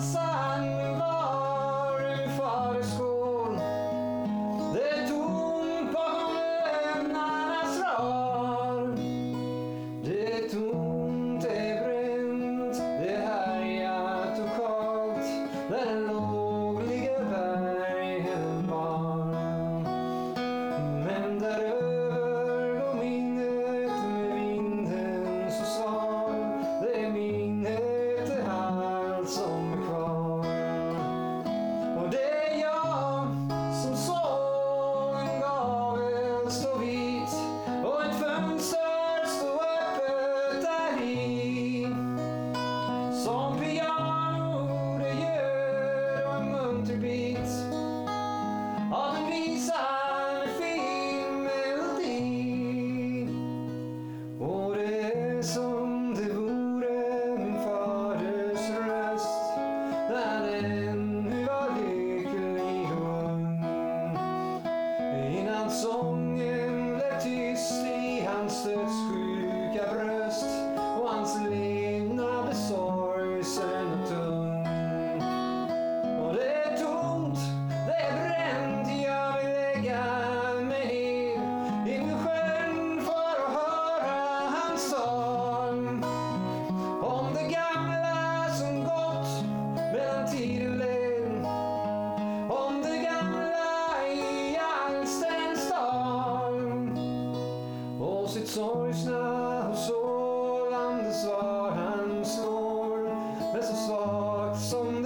hans hand var ur faders skål. Det är tomt bakom lämnarnas rad. Det är tomt, det är bränt, det är härjat och kallt. Där den lågliga bergen bar. Men däröver går minnet med vinden så sval. Det är minnet, det är allt som är kvar. Och det är jag som såg en gavel stå vit och ett fönster stå öppet där i. Som piano det gör och en munterbit av en visande fin melodi. Och det är som det vore min faders röst när han ännu var lycklig och ung. Innan sången blev tyst i hans dödssjuka bröst och hans levnad blev sorgsen och tung. Och det är tomt, det är bränt, jag vill lägga mig ner i min sjön för att höra hans sång. Om det gamla som gått medan tiden led. Om det gamla i allstens dag. Och sitt sorgsna och sålande svar han slår. Men så svagt som